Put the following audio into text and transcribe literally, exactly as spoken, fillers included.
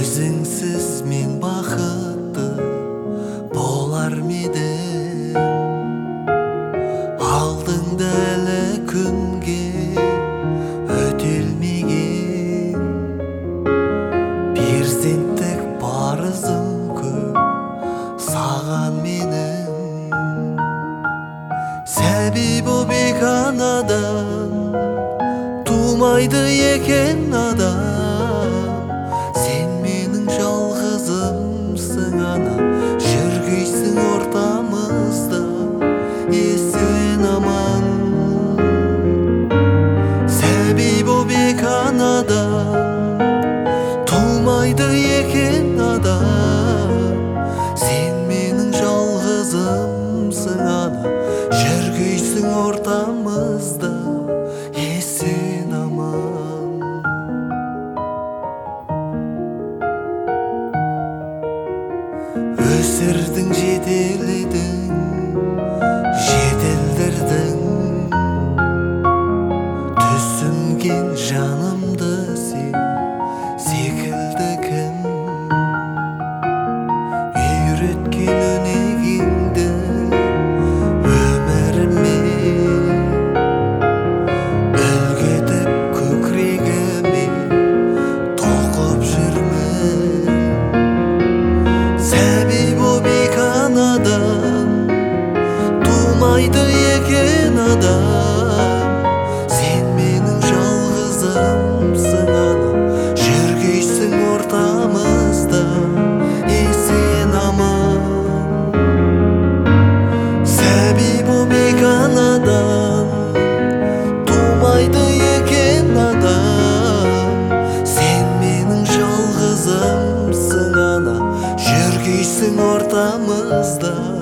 Өзіңсіз мен бақытты болар медем, алдыңда әлі күнге өтелмеген. Перзенттік парызым көп саған менің, сәби боп екі анадан тумайды екен адам. Сен менің жалғызымсың ана, жүргейсің ортамызда есен аман. Сәби боп екі анадан тумайды екен адам. Сен менің жалғызымсың ана, жүргейсің ортамызда есен аман. Өсірдің, жетеледің, жетілдірдің, түсінген жанымды сен секілді кім? Үйреткен өнегеңді өміріме үлгі етіп көкірегіме тоқып жүрмін. Сәби боп екі анадан тумайды екен адам. Сен менің жалғызымсың ана, жүргейсің ортамызда есен аман. Сәби боп екі анадан тумайды екен адам. Сен менің жалғызымсың ана, жүргейсің ортамызда